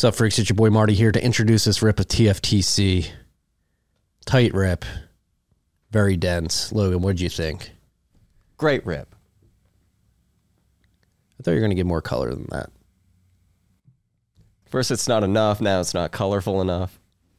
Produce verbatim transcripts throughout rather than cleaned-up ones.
What's up, freaks? It's your boy Marty here to introduce this rip of T F T C. Tight rip. Very dense. Logan, what'd you think? Great rip. I thought you were going to get more color than that. First, it's not enough. Now it's not colorful enough.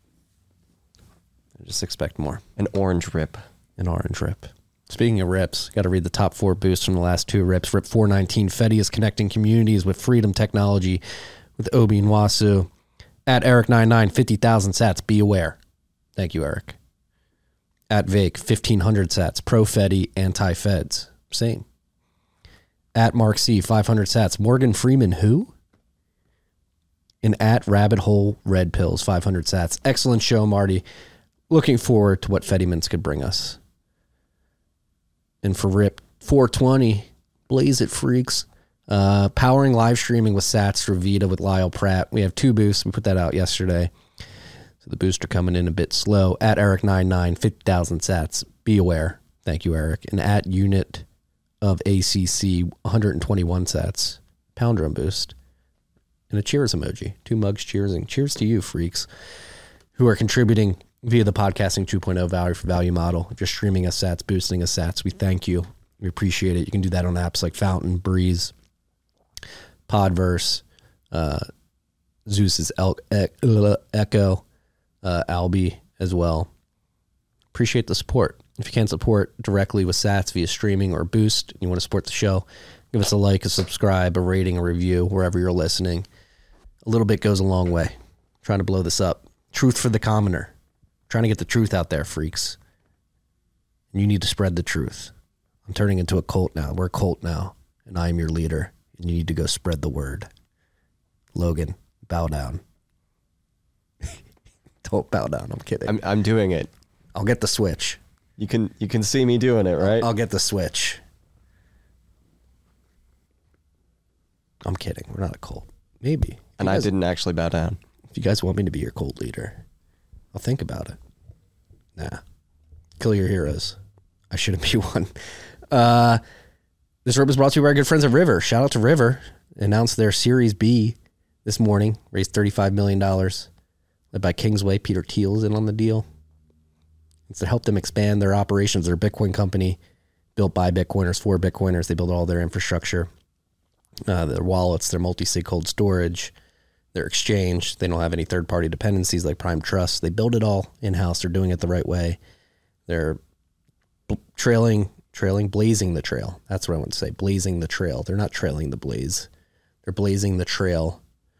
I just expect more. An orange rip. An orange rip. Speaking of rips, got to read the top four boosts from the last two rips. Rip four nineteen, Fetty is connecting communities with freedom technology with Obi and Wasu. At Eric ninety-nine, fifty thousand sats, be aware. Thank you, Eric. At Vake, fifteen hundred sats, pro-Fetty, anti-Feds. Same. At Mark C, five hundred sats, Morgan Freeman, who? And at Rabbit Hole Red Pills, five hundred sats. Excellent show, Marty. Looking forward to what Fettimans could bring us. And for Rip four twenty, blaze it, freaks. Uh, powering live streaming with sats for Vita with Lyle Pratt. We have two boosts. We put that out yesterday. So the boosts are coming in a bit slow. At Eric ninety-nine, fifty thousand sats. Be aware. Thank you, Eric. And at Unit of A C C, one hundred twenty-one sats. Pound drum boost. And a cheers emoji. Two mugs cheersing. Cheers to you, freaks, who are contributing via the Podcasting two point oh value for value model. If you're streaming us sats, boosting us sats, we thank you. We appreciate it. You can do that on apps like Fountain, Breeze, Podverse, uh, Zeus's El- e- Echo, uh, Albi as well. Appreciate the support. If you can't support directly with sats via streaming or boost, and you want to support the show, give us a like, a subscribe, a rating, a review, wherever you're listening. A little bit goes a long way. I'm trying to blow this up. Truth for the commoner. I'm trying to get the truth out there, freaks. And you need to spread the truth. I'm turning into a cult now. We're a cult now, and I am your leader. And you need to go spread the word. Logan, bow down. Don't bow down. I'm kidding. I'm I'm doing it. I'll get the switch. You can you can see me doing it, right? I'll get the switch. I'm kidding. We're not a cult. Maybe. And guys, I didn't actually bow down. If you guys want me to be your cult leader, I'll think about it. Nah. Kill your heroes. I shouldn't be one. Uh, this rip is brought to you by our good friends at River. Shout out to River. Announced their Series B this morning. Raised thirty-five million dollars. Led by Kingsway. Peter Thiel is in on the deal. It's to help them expand their operations. They're a Bitcoin company built by Bitcoiners for Bitcoiners. They build all their infrastructure, uh, their wallets, their multi-sig cold storage, their exchange. They don't have any third-party dependencies like Prime Trust. They build it all in-house. They're doing it the right way. They're trailing, trailing, blazing the trail. That's what I want to say. Blazing the trail. They're not trailing the blaze. They're blazing the trail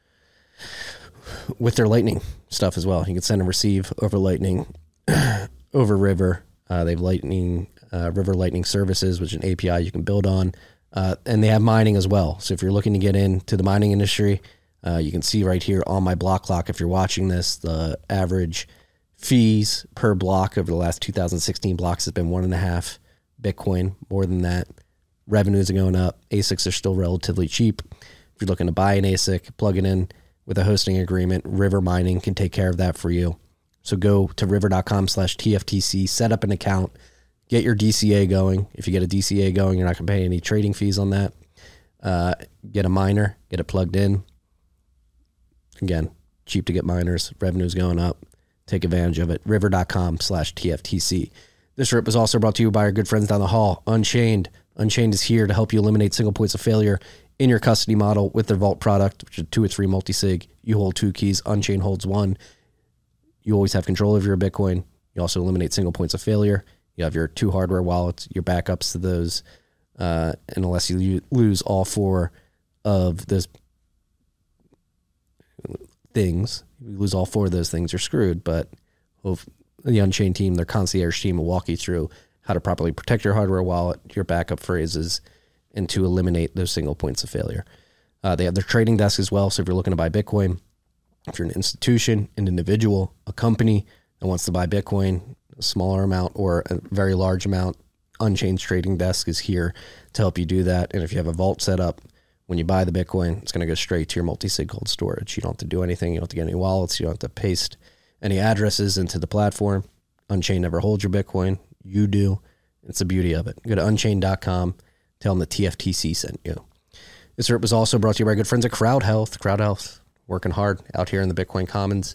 with their Lightning stuff as well. You can send and receive over Lightning, over River. Uh, they have Lightning, uh, River Lightning Services, which is an A P I you can build on. Uh, and they have mining as well. So if you're looking to get into the mining industry, uh, you can see right here on my block clock, if you're watching this, the average fees per block over the last two thousand sixteen blocks has been one and a half Bitcoin. More than that, revenues are going up. A S I Cs are still relatively cheap. If you're looking to buy an A S I C, plug it in with a hosting agreement. River Mining can take care of that for you. So go to river.com slash TFTC, set up an account, get your D C A going. If you get a D C A going, you're not going to pay any trading fees on that. Uh, get a miner, get it plugged in. Again, cheap to get miners. Revenue's going up. Take advantage of it. River.com slash TFTC. This rip was also brought to you by our good friends down the hall, Unchained. Unchained is here to help you eliminate single points of failure in your custody model with their Vault product, which is two or three multi-sig. You hold two keys. Unchained holds one. You always have control of your Bitcoin. You also eliminate single points of failure. You have your two hardware wallets, your backups to those. Uh, and unless you lose all four of those things, you lose all four of those things, you're screwed. But the Unchained team, their concierge team, will walk you through how to properly protect your hardware wallet, your backup phrases, and to eliminate those single points of failure. Uh, they have their trading desk as well. So if you're looking to buy Bitcoin, if you're an institution, an individual, a company that wants to buy Bitcoin, a smaller amount or a very large amount, Unchained's trading desk is here to help you do that. And if you have a vault set up, when you buy the Bitcoin, it's going to go straight to your multi-sig cold storage. You don't have to do anything. You don't have to get any wallets. You don't have to paste any addresses into the platform. Unchained never holds your Bitcoin. You do. It's the beauty of it. Go to unchained dot com. Tell them the T F T C sent you. This rip was also brought to you by our good friends at Crowd Health. Crowd Health working hard out here in the Bitcoin Commons,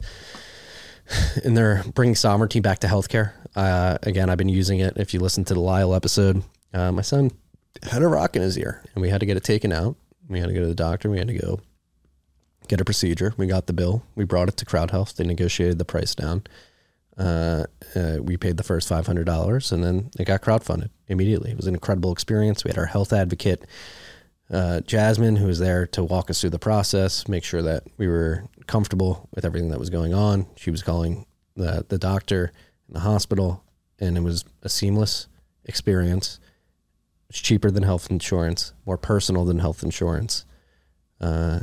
and they're bringing sovereignty back to healthcare. Uh, again, I've been using it. If you listen to the Lyle episode, uh, my son had a rock in his ear, and we had to get it taken out. We had to go to the doctor. We had to go get a procedure. We got the bill. We brought it to Crowd Health. They negotiated the price down. Uh, uh, we paid the first five hundred dollars, and then it got crowdfunded immediately. It was an incredible experience. We had our health advocate, uh, Jasmine, who was there to walk us through the process, make sure that we were comfortable with everything that was going on. She was calling the, the doctor in the hospital, and it was a seamless experience. It's cheaper than health insurance, more personal than health insurance. Uh,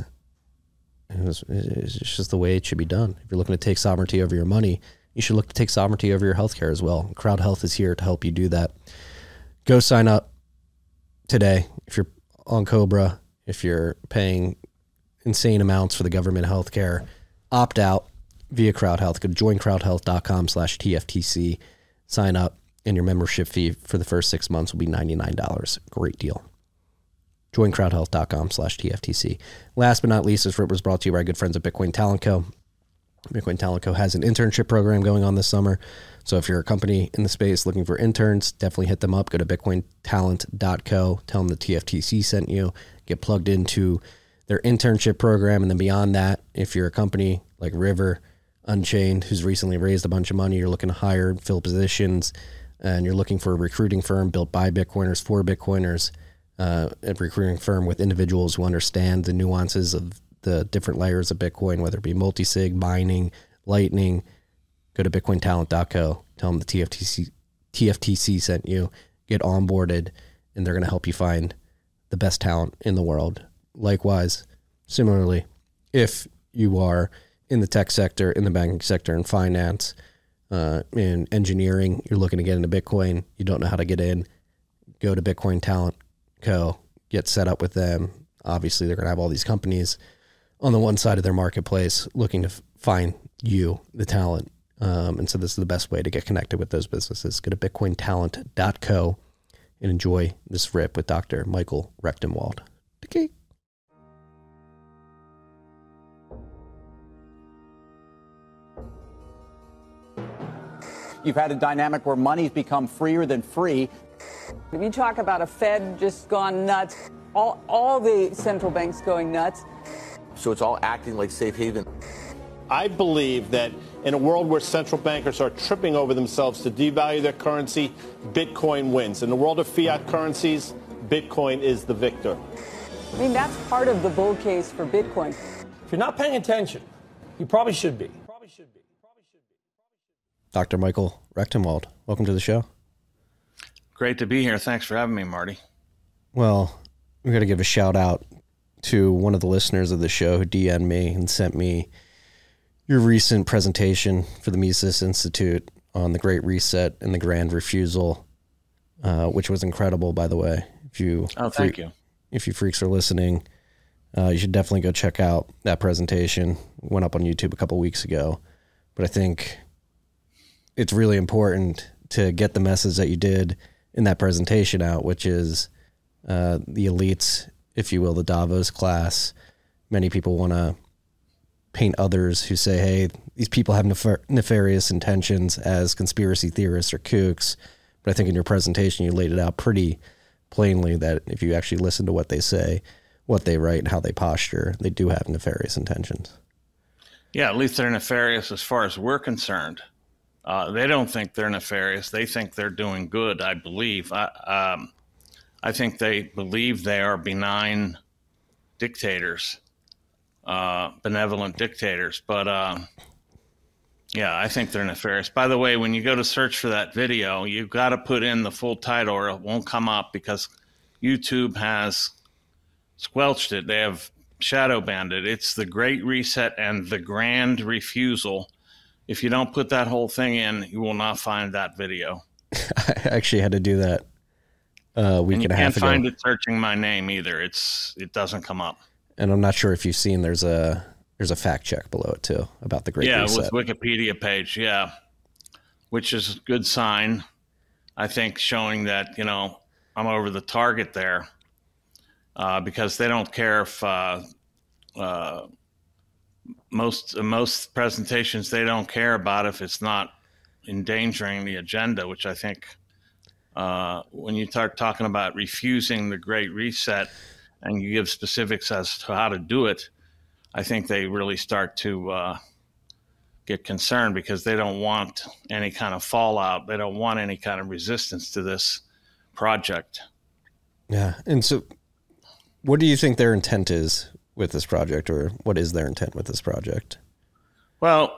it was, it's just the way it should be done. If you're looking to take sovereignty over your money, you should look to take sovereignty over your healthcare as well. Crowd Health is here to help you do that. Go sign up today. If you're on Cobra, if you're paying insane amounts for the government healthcare, opt out via Crowd Health. Go to join crowd health dot com slash T F T C. Sign up, and your membership fee for the first six months will be ninety-nine dollars. Great deal. join crowd health dot com slash T F T C. Last but not least, this rip was brought to you by our good friends at Bitcoin Talent Co. Bitcoin Talent Co. has an internship program going on this summer. So if you're a company in the space looking for interns, definitely hit them up. Go to bitcoin talent dot co. Tell them the T F T C sent you. Get plugged into their internship program. And then beyond that, if you're a company like River, Unchained, who's recently raised a bunch of money, you're looking to hire, fill positions, and you're looking for a recruiting firm built by Bitcoiners for Bitcoiners, uh, a recruiting firm with individuals who understand the nuances of the different layers of Bitcoin, whether it be multi-sig, mining, lightning, go to bitcoin talent dot co. Tell them the T F T C, T F T C sent you. Get onboarded, and they're going to help you find the best talent in the world. Likewise, similarly, if you are in the tech sector, in the banking sector, in finance, uh, in engineering, you're looking to get into Bitcoin, you don't know how to get in, go to Bitcoin Talent Co. Get set up with them. Obviously, they're going to have all these companies on the one side of their marketplace looking to f- find you, the talent. Um, and so this is the best way to get connected with those businesses. Go to bitcoin talent dot co and enjoy this rip with Doctor Michael Rechtenwald. Okay. You've had a dynamic where money's become freer than free. If you talk about a Fed just gone nuts, all, all the central banks going nuts. So it's all acting like safe haven. I believe that in a world where central bankers are tripping over themselves to devalue their currency, Bitcoin wins. In the world of fiat currencies, Bitcoin is the victor. I mean, that's part of the bull case for Bitcoin. If you're not paying attention, you probably should be. Probably should be. Probably should be. Doctor Michael Rechtenwald, welcome to the show. Great to be here. Thanks for having me, Marty. Well, we got to give a shout out to one of the listeners of the show who D M'd me and sent me your recent presentation for the Mises Institute on the Great Reset and the Grand Refusal, uh, which was incredible, by the way. If you oh, thank you. If you freaks are listening, uh, you should definitely go check out that presentation. It went up on YouTube a couple weeks ago, but I think it's really important to get the message that you did in that presentation out, which is uh, the elites, if you will, the Davos class. Many people want to paint others who say, hey, these people have nefar- nefarious intentions as conspiracy theorists or kooks. But I think in your presentation, you laid it out pretty plainly that if you actually listen to what they say, what they write, and how they posture, they do have nefarious intentions. Yeah, at least they're nefarious as far as we're concerned. Uh, they don't think they're nefarious. They think they're doing good, I believe. I, um, I think they believe they are benign dictators, uh, benevolent dictators. But, uh, yeah, I think they're nefarious. By the way, when you go to search for that video, you've got to put in the full title or it won't come up because YouTube has squelched it. They have shadow banned it. It's the Great Reset and the Grand Refusal. If you don't put that whole thing in, you will not find that video. I actually had to do that a week and, and a half ago. You can't find it searching my name either. It's it doesn't come up. And I'm not sure if you've seen there's a there's a fact check below it too about the Great yeah, Reset. Yeah, with Wikipedia page, yeah, which is a good sign, I think, showing that, you know, I'm over the target there uh, because they don't care if uh, uh, most most presentations they don't care about if it's not endangering the agenda, which I think uh, when you start talking about refusing the Great Reset and you give specifics as to how to do it, I think they really start to uh, get concerned because they don't want any kind of fallout. They don't want any kind of resistance to this project. Yeah. And so what do you think their intent is with this project, or what is their intent with this project? Well,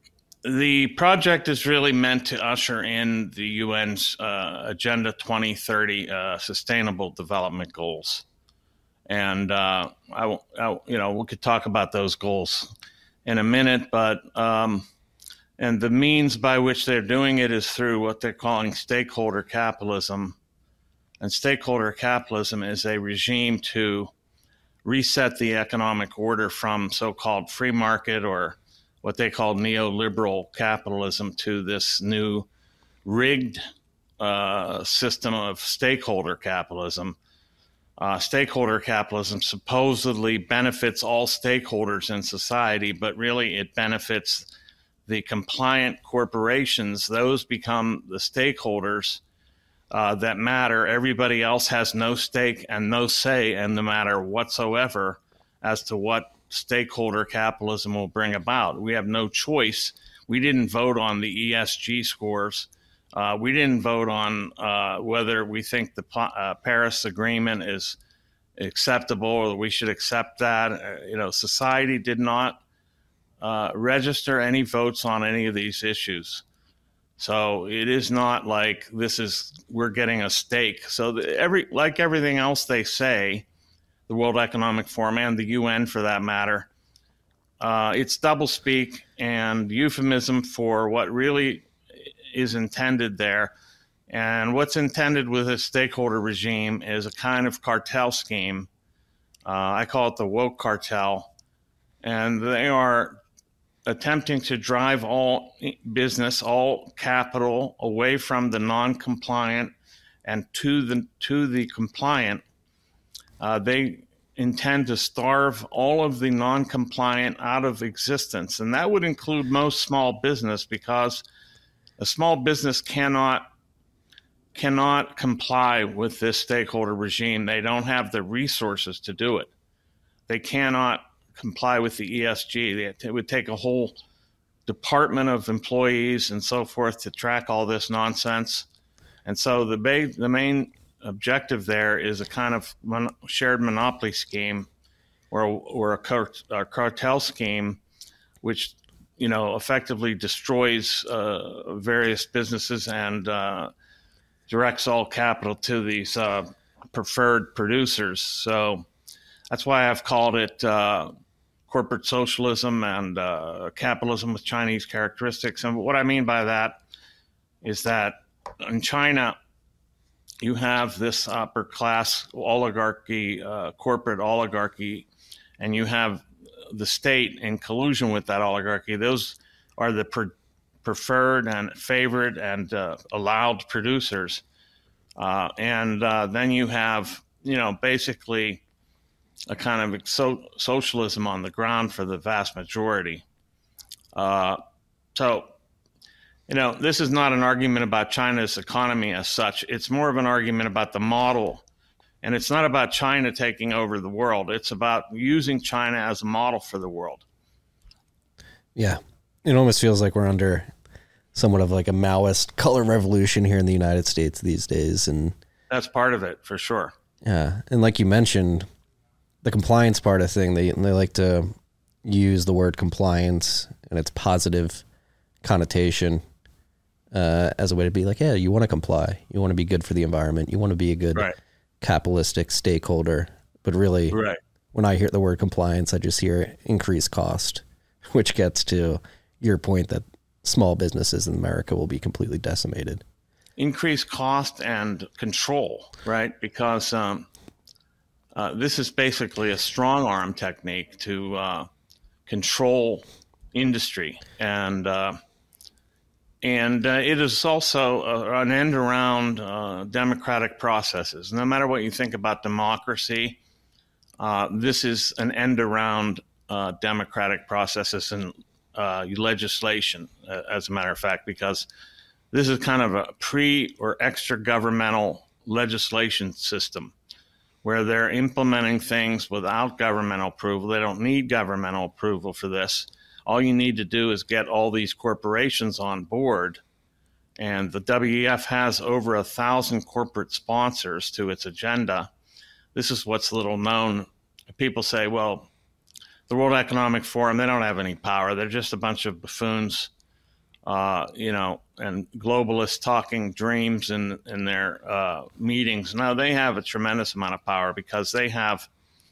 the project is really meant to usher in the U N's uh, Agenda twenty thirty uh, Sustainable Development Goals. And, uh, I, I, you know, we could talk about those goals in a minute, but, um, and the means by which they're doing it is through what they're calling stakeholder capitalism. And stakeholder capitalism is a regime to reset the economic order from so-called free market or what they call neoliberal capitalism to this new rigged uh, system of stakeholder capitalism. Uh, stakeholder capitalism supposedly benefits all stakeholders in society, but really it benefits the compliant corporations. Those become the stakeholders uh, that matter. Everybody else has no stake and no say in the matter whatsoever as to what stakeholder capitalism will bring about. We have no choice. We didn't vote on the E S G scores. Uh, we didn't vote on uh, whether we think the uh, Paris Agreement is acceptable or we should accept that. Uh, you know, society did not uh, register any votes on any of these issues. So it is not like this is, we're getting a stake. So the, every like everything else they say, the World Economic Forum and the U N for that matter, uh, it's doublespeak and euphemism for what really is intended there. And what's intended with a stakeholder regime is a kind of cartel scheme. Uh, I call it the woke cartel. And they are attempting to drive all business, all capital away from the non-compliant and to the, to the compliant. Uh, they intend to starve all of the non-compliant out of existence. And that would include most small business, because a small business cannot cannot comply with this stakeholder regime. They don't have the resources to do it. They cannot comply with the E S G. It would take a whole department of employees and so forth to track all this nonsense. And so the ba- the main objective there is a kind of mon- shared monopoly scheme or, or a, cart- a cartel scheme, which you know, effectively destroys uh, various businesses and uh, directs all capital to these uh, preferred producers. So that's why I've called it uh, corporate socialism and uh, capitalism with Chinese characteristics. And what I mean by that is that in China, you have this upper class oligarchy, uh, corporate oligarchy, and you have the state in collusion with that oligarchy. Those are the pre- preferred and favored and uh, allowed producers. Uh, and uh, then you have, you know, basically a kind of so- socialism on the ground for the vast majority. Uh, so, you know, this is not an argument about China's economy as such. It's more of an argument about the model. And it's not about China taking over the world. It's about using China as a model for the world. Yeah. It almost feels like we're under somewhat of like a Maoist color revolution here in the United States these days. And that's part of it, for sure. Yeah. And like you mentioned, the compliance part of thing, they, they like to use the word compliance and its positive connotation uh, as a way to be like, yeah, you want to comply. You want to be good for the environment. You want to be a good... Right. capitalistic stakeholder, but really right. when I hear the word compliance, I just hear increased cost, which gets to your point that small businesses in America will be completely decimated. Increased cost and control, right? Because um, uh, this is basically a strong arm technique to uh, control industry. And uh, And uh, it is also uh, an end around uh, democratic processes. No matter what you think about democracy, uh, this is an end around uh, democratic processes and uh, legislation, uh, as a matter of fact, because this is kind of a pre or extra governmental legislation system where they're implementing things without governmental approval. They don't need governmental approval for this. All you need to do is get all these corporations on board. And the W E F has over a thousand corporate sponsors to its agenda. This is what's little known. People say, well, the World Economic Forum, they don't have any power. They're just a bunch of buffoons, uh, you know, and globalists talking dreams in, in their uh, meetings. No, they have a tremendous amount of power because they have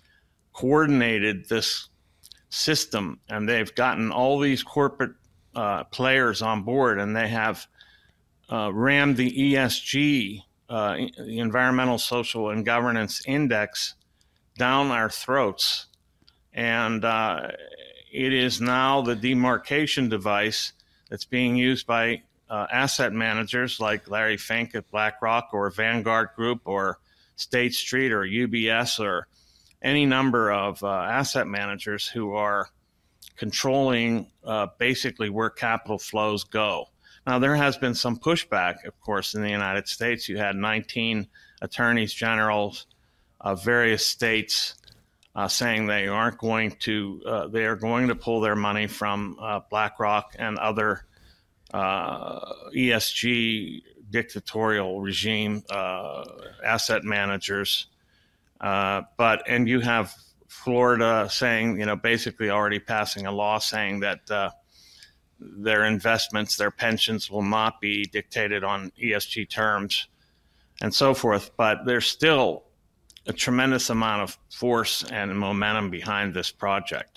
coordinated this system, and they've gotten all these corporate uh, players on board, and they have uh, rammed the E S G, uh, the Environmental, Social, and Governance Index, down our throats. And uh, it is now the demarcation device that's being used by uh, asset managers like Larry Fink at BlackRock or Vanguard Group or State Street or U B S or any number of uh, asset managers who are controlling uh, basically where capital flows go. Now, there has been some pushback, of course, in the United States. You had nineteen attorneys generals of various states uh, saying they aren't going to, uh, they are going to pull their money from uh, BlackRock and other uh, E S G dictatorial regime uh, asset managers. Uh, but, and you have Florida saying, you know, basically already passing a law saying that uh, their investments, their pensions will not be dictated on E S G terms and so forth. But there's still a tremendous amount of force and momentum behind this project.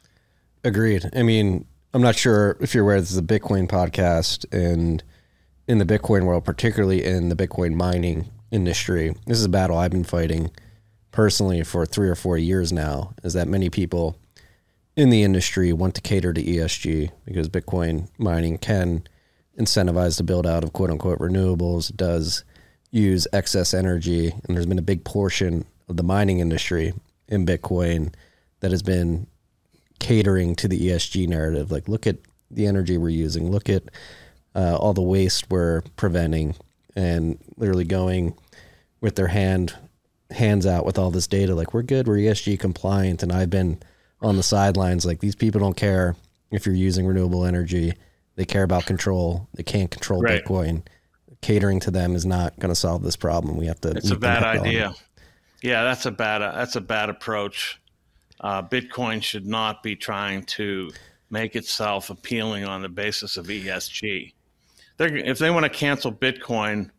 Agreed. I mean, I'm not sure if you're aware this is a Bitcoin podcast, and in the Bitcoin world, particularly in the Bitcoin mining industry, this is a battle I've been fighting personally for three or four years now, is that many people in the industry want to cater to E S G because Bitcoin mining can incentivize the build out of quote unquote renewables. It does use excess energy, and there's been a big portion of the mining industry in Bitcoin that has been catering to the E S G narrative. Like, look at the energy we're using, look at uh, all the waste we're preventing, and literally going with their hand hands out with all this data, like, we're good, we're E S G compliant. And I've been on the sidelines like, these people don't care if you're using renewable energy. They care about control. They can't control right. Bitcoin. Catering to them is not going to solve this problem. We have to. It's a bad idea. Yeah, that's a bad. That's a bad approach. Uh, Bitcoin should not be trying to make itself appealing on the basis of E S G. They're, if they want to cancel Bitcoin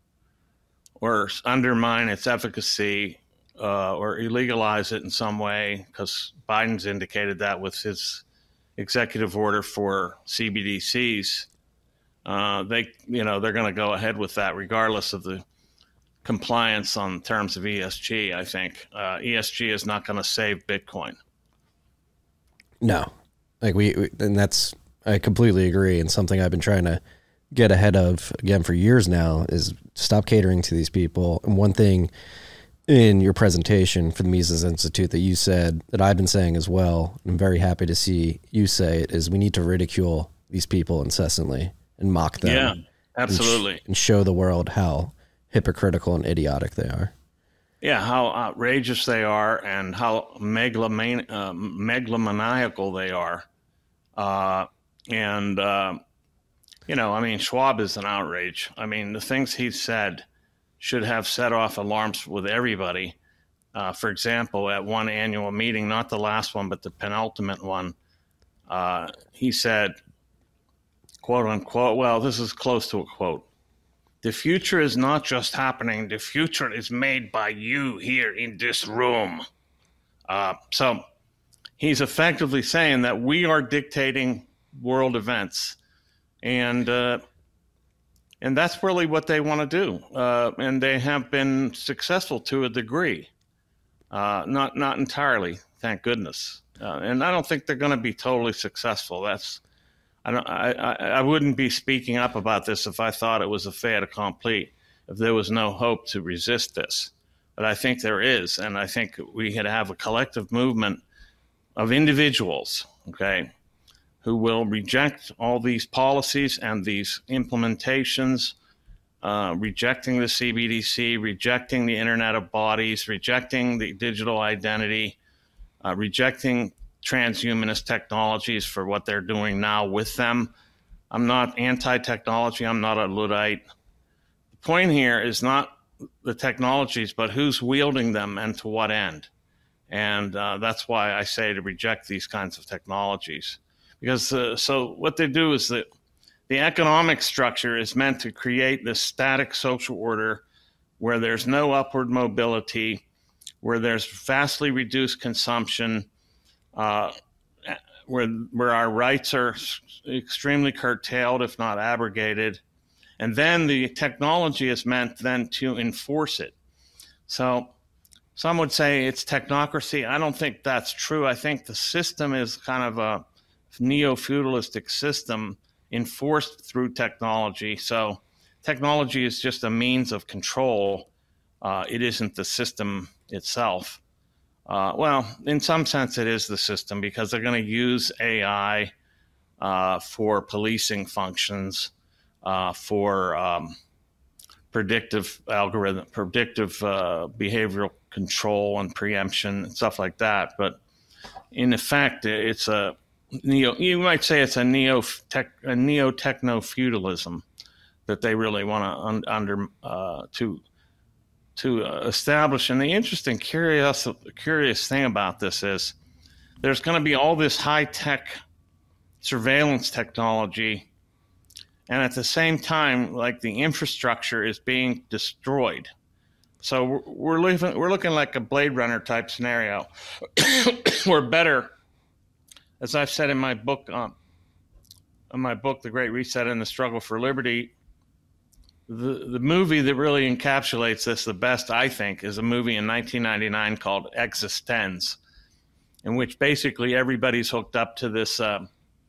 or undermine its efficacy uh, or illegalize it in some way, because Biden's indicated that with his executive order for C B D Cs. Uh, they, you know, they're going to go ahead with that regardless of the compliance on terms of E S G. I think uh, E S G is not going to save Bitcoin. No, like we, we, and that's, I completely agree. And something I've been trying to get ahead of again for years now is stop catering to these people. And one thing in your presentation for the Mises Institute that you said that I've been saying as well, and I'm very happy to see you say it, is we need to ridicule these people incessantly and mock them. Yeah, absolutely. And, sh- and show the world how hypocritical and idiotic they are. Yeah, how outrageous they are and how megaloman- uh, megalomaniacal they are. Uh, and, uh, you know, I mean, Schwab is an outrage. I mean, the things he said should have set off alarms with everybody. Uh, for example, at one annual meeting, not the last one, but the penultimate one, uh, he said, quote unquote, well, this is close to a quote, "The future is not just happening. The future is made by you here in this room." Uh, so he's effectively saying that we are dictating world events. And uh, and that's really what they want to do. Uh, and they have been successful to a degree. Uh, not not entirely, thank goodness. Uh, and I don't think they're going to be totally successful. That's I don't. I, I, I wouldn't be speaking up about this if I thought it was a fait accompli, if there was no hope to resist this. But I think there is, and I think we had to have a collective movement of individuals, okay, who will reject all these policies and these implementations, uh, rejecting the C B D C, rejecting the Internet of Bodies, rejecting the digital identity, uh, rejecting transhumanist technologies for what they're doing now with them. I'm not anti-technology. I'm not a Luddite. The point here is not the technologies, but who's wielding them and to what end. And uh, that's why I say to reject these kinds of technologies. Because uh, so what they do is that the economic structure is meant to create this static social order where there's no upward mobility, where there's vastly reduced consumption, uh, where where our rights are extremely curtailed, if not abrogated. And then the technology is meant then to enforce it. So some would say it's technocracy. I don't think that's true. I think the system is kind of a neo-feudalistic system enforced through technology. So technology is just a means of control. Uh, it isn't the system itself. Uh, well, in some sense, it is the system because they're going to use A I uh, for policing functions, uh, for um, predictive algorithm, predictive uh, behavioral control and preemption and stuff like that. But in effect, it's a neo. You might say it's a neo tech, a neo techno feudalism that they really want to un, under uh, to. to uh, establish. And the interesting, curious, curious thing about this is there's going to be all this high-tech surveillance technology, and at the same time, like the infrastructure is being destroyed. So we're, we're, living, we're looking like a Blade Runner type scenario. We're better, as I've said in my book, um, in my book, The Great Reset and the Struggle for Liberty. The the movie that really encapsulates this the best, I think, is a movie in nineteen ninety-nine called Existenz, in which basically everybody's hooked up to this uh,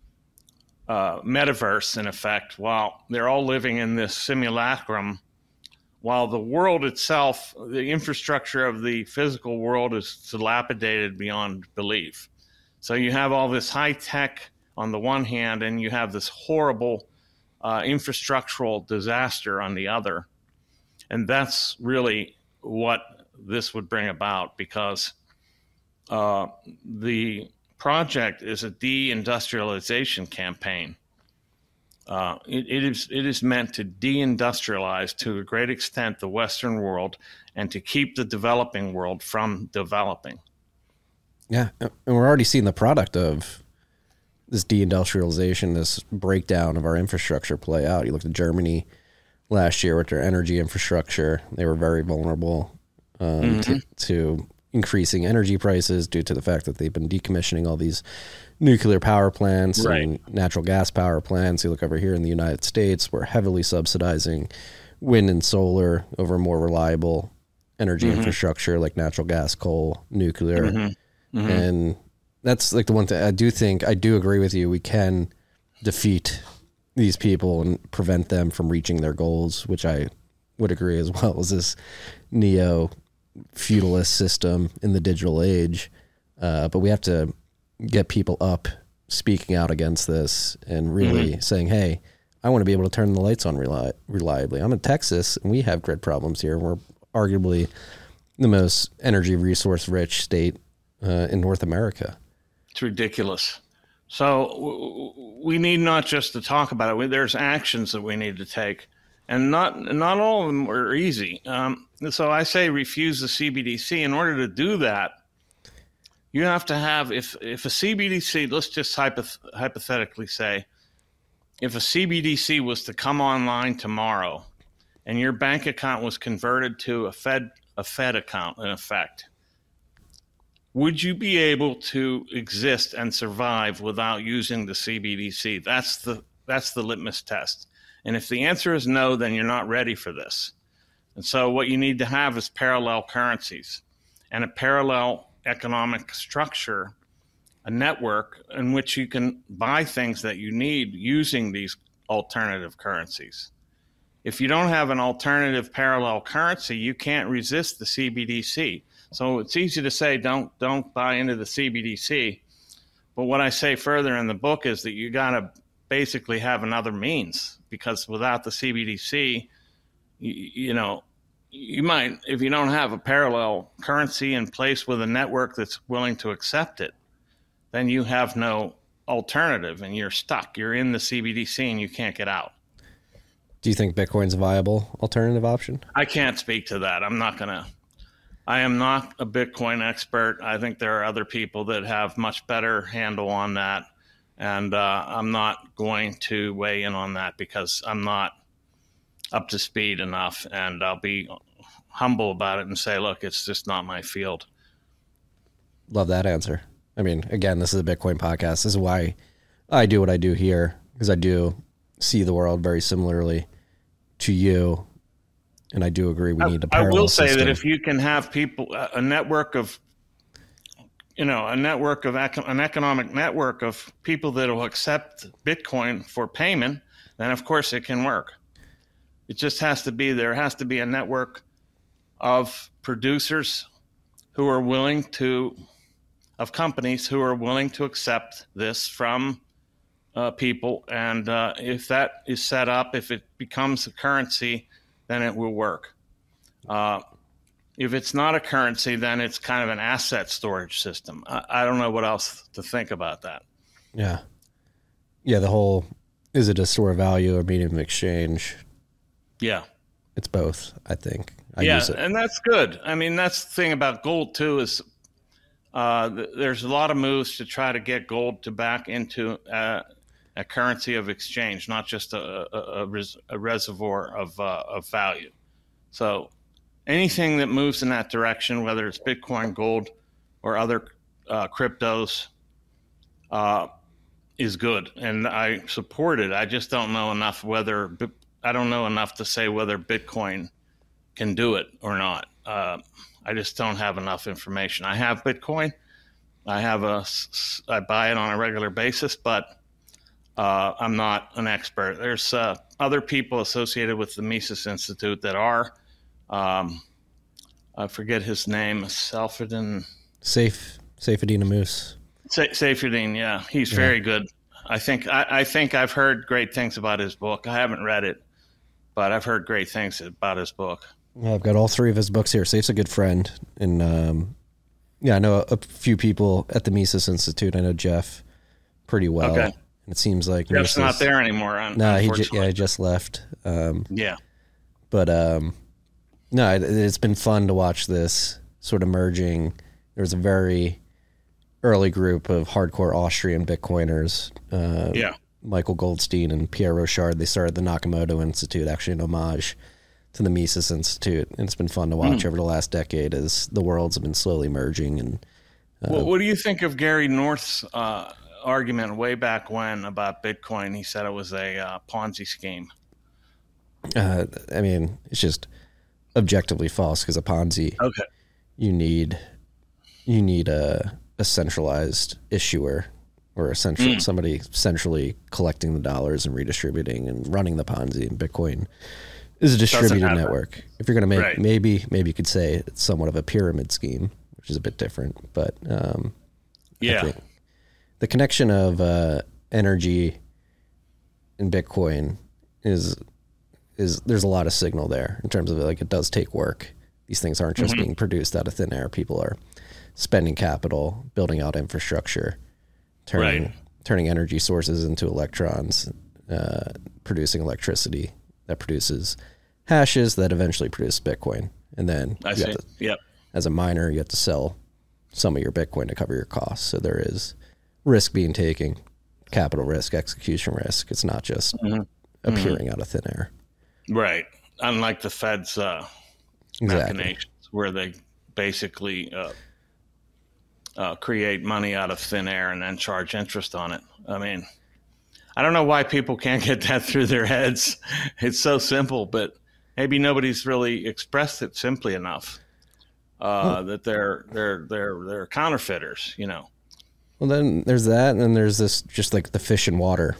uh, metaverse, in effect, while they're all living in this simulacrum, while the world itself, the infrastructure of the physical world is dilapidated beyond belief. So you have all this high tech on the one hand, and you have this horrible Uh, infrastructural disaster on the other. And that's really what this would bring about, because uh, the project is a deindustrialization campaign. Uh, it, it is it is meant to deindustrialize to a great extent the Western world and to keep the developing world from developing. Yeah, and we're already seeing the product of this deindustrialization, this breakdown of our infrastructure play out. You look at Germany last year with their energy infrastructure. They were very vulnerable um, mm-hmm. to, to increasing energy prices due to the fact that they've been decommissioning all these nuclear power plants right. and natural gas power plants. You look over here in the United States, we're heavily subsidizing wind and solar over more reliable energy mm-hmm. infrastructure like natural gas, coal, nuclear. Mm-hmm. Mm-hmm. And that's like the one thing I do think, I do agree with you. We can defeat these people and prevent them from reaching their goals, which I would agree as well as this neo feudalist system in the digital age. Uh, but we have to get people up speaking out against this and really mm-hmm. saying, hey, I want to be able to turn the lights on reli- reliably. I'm in Texas and we have grid problems here. We're arguably the most energy resource rich state uh, in North America. It's ridiculous. So w- we need not just to talk about it. There's actions that we need to take, and not not all of them are easy. Um, so I say refuse the C B D C. In order to do that, you have to have, if if a C B D C, let's just hypoth- hypothetically say, if a C B D C was to come online tomorrow, and your bank account was converted to a Fed a Fed account, in effect, would you be able to exist and survive without using the C B D C? That's the that's the litmus test. And if the answer is no, then you're not ready for this. And so what you need to have is parallel currencies and a parallel economic structure, a network in which you can buy things that you need using these alternative currencies. If you don't have an alternative parallel currency, you can't resist the C B D C. So it's easy to say don't don't buy into the C B D C, But what I say further in the book is that you got to basically have another means, because without the C B D C, you, you know, you might, if you don't have a parallel currency in place with a network that's willing to accept it, then you have no alternative and you're stuck. You're in the C B D C and you can't get out. Do you think Bitcoin's a viable alternative option? I can't speak to that. I'm not going to. I am not a Bitcoin expert. I think there are other people that have much better handle on that. And uh, I'm not going to weigh in on that because I'm not up to speed enough. And I'll be humble about it and say, look, it's just not my field. Love that answer. I mean, again, this is a Bitcoin podcast. This is why I do what I do here, because I do see the world very similarly to you. And I do agree we need a parallel I will say system. that if you can have people, a network of, you know, a network of, an economic network of people that will accept Bitcoin for payment, then of course it can work. It just has to be, there has to be a network of producers who are willing to, of companies who are willing to accept this from uh, people. And uh, if that is set up, if it becomes a currency, then it will work. Uh, if it's not a currency, then it's kind of an asset storage system. I, I don't know what else to think about that. Yeah. Yeah, the whole, is it a store of value or medium of exchange? Yeah. It's both, I think. I yeah, use it. And that's good. I mean, that's the thing about gold, too, is uh, th- there's a lot of moves to try to get gold to back into uh, a currency of exchange, not just a, a, a, res- a reservoir of, uh, of value. So anything that moves in that direction, whether it's Bitcoin, gold, or other uh, cryptos, uh, is good. And I support it. I just don't know enough whether, I don't know enough to say whether Bitcoin can do it or not. Uh, I just don't have enough information. I have Bitcoin. I have a, I buy it on a regular basis, but Uh, I'm not an expert. There's uh, other people associated with the Mises Institute that are. Um, I forget his name. Saifedean. Safe, Saifedean Ammous. Sa- Saifedean, yeah, he's Yeah. very good. I think I, I think I've heard great things about his book. I haven't read it, but I've heard great things about his book. Yeah, I've got all three of his books here. Safe's a good friend, and um, yeah, I know a, a few people at the Mises Institute. I know Jeff pretty well. Okay. It seems like Jeff's Mises, not there anymore. Un- No, he ju- unfortunately. yeah, he just left. Um, yeah. But um, no, it, it's been fun to watch this sort of merging. There was a very early group of hardcore Austrian Bitcoiners. Uh, Yeah. Michael Goldstein and Pierre Rochard. They started the Nakamoto Institute, actually in homage to the Mises Institute. And it's been fun to watch Mm. over the last decade as the worlds have been slowly merging. And uh, Well, what do you think of Gary North's uh, argument way back when about Bitcoin? He said it was a uh, Ponzi scheme. uh, I mean, it's just objectively false because a Ponzi, Okay. you need you need a, a centralized issuer or a central Mm. somebody centrally collecting the dollars and redistributing and running the Ponzi. And Bitcoin is a distributed have that. network. If you're going to make Right. maybe maybe you could say it's somewhat of a pyramid scheme, which is a bit different. But um, I Yeah. think the connection of uh, energy and Bitcoin is is there's a lot of signal there in terms of like it does take work. These things aren't just Mhm. being produced out of thin air. People are spending capital, building out infrastructure, turning Right. turning energy sources into electrons, uh, producing electricity that produces hashes that eventually produce Bitcoin. And then I you see. have to, Yep. as a miner, you have to sell some of your Bitcoin to cover your costs. So there is risk being taken, capital risk, execution risk. It's not just Mhm. appearing out of thin air. Right. Unlike the Fed's uh, Exactly. machinations, where they basically uh, uh, create money out of thin air and then charge interest on it. I mean, I don't know why people can't get that through their heads. It's so simple, but maybe nobody's really expressed it simply enough. Uh, that they're they're they're they're counterfeiters, you know. Well, then there's that, and then there's this just like the fish and water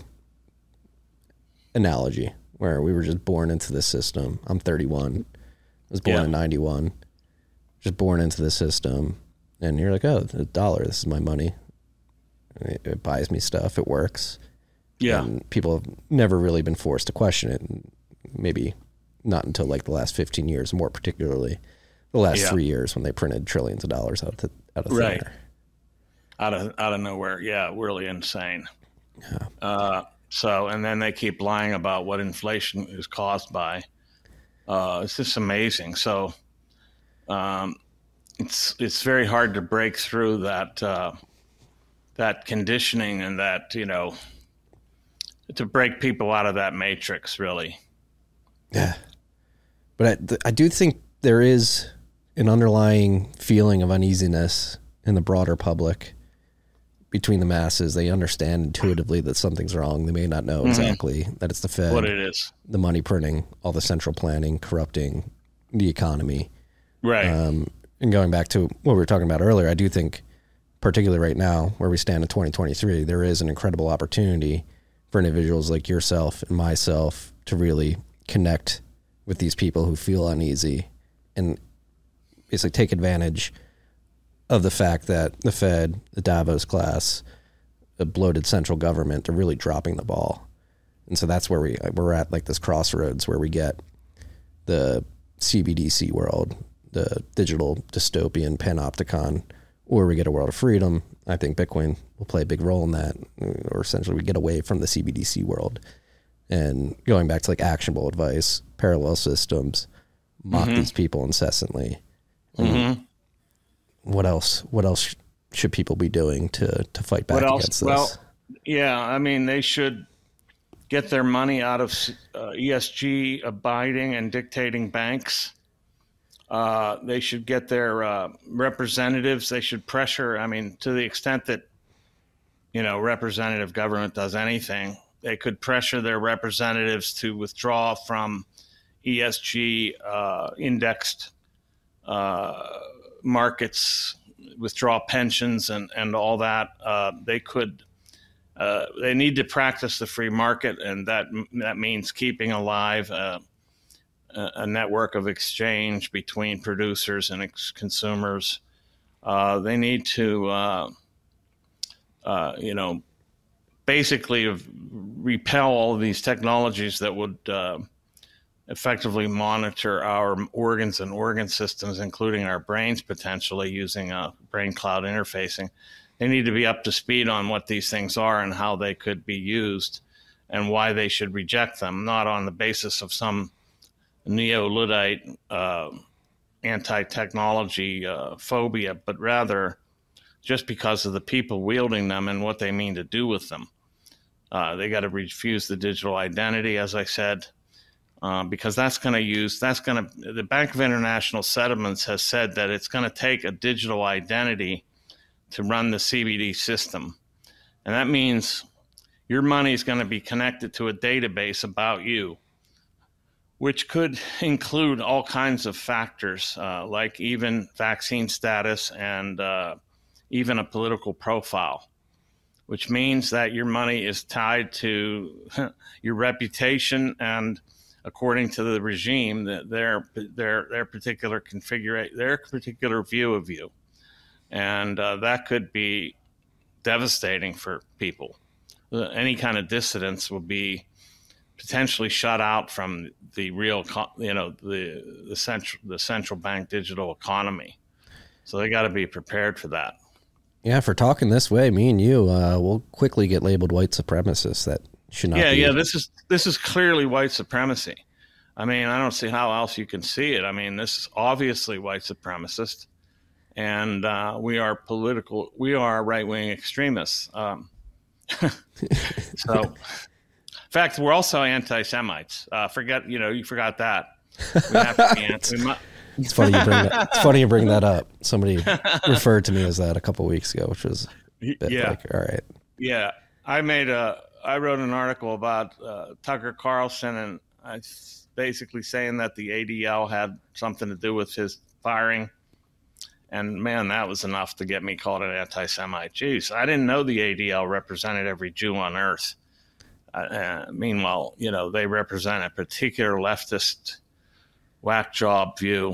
analogy, where we were just born into this system. I'm thirty-one. I was born Yeah. in ninety-one. Just born into the system, and you're like, oh, the dollar. This is my money. It, it buys me stuff. It works. Yeah. And people have never really been forced to question it. And maybe not until like the last fifteen years, more particularly the last Yeah. three years when they printed trillions of dollars out of, out of thin Right. air. Out of out of nowhere. Yeah, really insane. Yeah. Uh, so, and then they keep lying about what inflation is caused by. Uh, it's just amazing. So, um, it's it's very hard to break through that uh, that conditioning and that, you know, to break people out of that matrix, really. Yeah. But I, th- I do think there is an underlying feeling of uneasiness in the broader public between the masses. They understand intuitively that something's wrong. They may not know exactly mm-hmm. that it's the Fed, what it is, the money printing, all the central planning, corrupting the economy. Right. Um, and going back to what we were talking about earlier, I do think, particularly right now, where we stand in twenty twenty-three, there is an incredible opportunity for individuals like yourself and myself to really connect with these people who feel uneasy and basically take advantage of the fact that the Fed, the Davos class, the bloated central government are really dropping the ball. And so that's where we, we're at, like this crossroads where we get the C B D C world, the digital dystopian panopticon, or we get a world of freedom. I think Bitcoin will play a big role in that, or essentially we get away from the C B D C world and going back to like actionable advice, parallel systems, mock mm-hmm. these people incessantly. Mm-hmm. What else? What else should people be doing to, to fight back against this? Well, yeah, I mean, they should get their money out of uh, E S G abiding and dictating banks. Uh, they should get their uh, representatives. They should pressure. I mean, to the extent that, you know, representative government does anything, they could pressure their representatives to withdraw from E S G uh, indexed uh, markets, withdraw pensions and, and all that. Uh, they could. Uh, they need to practice the free market, and that that means keeping alive uh, a network of exchange between producers and ex- consumers. Uh, they need to, uh, uh, you know, basically repel all of these technologies that would uh, effectively monitor our organs and organ systems, including our brains, potentially using uh, brain cloud interfacing. They need to be up to speed on what these things are and how they could be used and why they should reject them, not on the basis of some neo-Luddite uh, anti-technology uh, phobia, but rather just because of the people wielding them and what they mean to do with them. Uh, they got to refuse the digital identity, as I said, uh, because that's going to use, that's going to, the Bank of International Settlements has said that it's going to take a digital identity to run the C B D system. And that means your money is going to be connected to a database about you, which could include all kinds of factors, uh, like even vaccine status and uh, even a political profile, which means that your money is tied to your reputation and, according to the regime, their their their particular configuration, their particular view of you. And uh, that could be devastating for people. Uh, any kind of dissidence will be potentially shut out from the real, you know, the the central the central bank digital economy. So they got to be prepared for that. Yeah, for talking this way, me and you, uh, we'll quickly get labeled white supremacists. That should not. Yeah, be. yeah. This is this is clearly white supremacy. I mean, I don't see how else you can see it. I mean, this is obviously white supremacist. And uh, we are political, we are right-wing extremists. Um, so, in fact, we're also anti-Semites. Uh, forget, you know, you forgot that. We have to be anti- we mu- It's funny you bring that. It's funny you bring that up. Somebody referred to me as that a couple of weeks ago, which was a bit yeah, like, all right. Yeah, I made a, I wrote an article about uh, Tucker Carlson, and I basically saying that the A D L had something to do with his firing. And man, that was enough to get me called an anti-Semite. Jeez, I didn't know the A D L represented every Jew on earth. Uh, meanwhile, you know, they represent a particular leftist whack job view.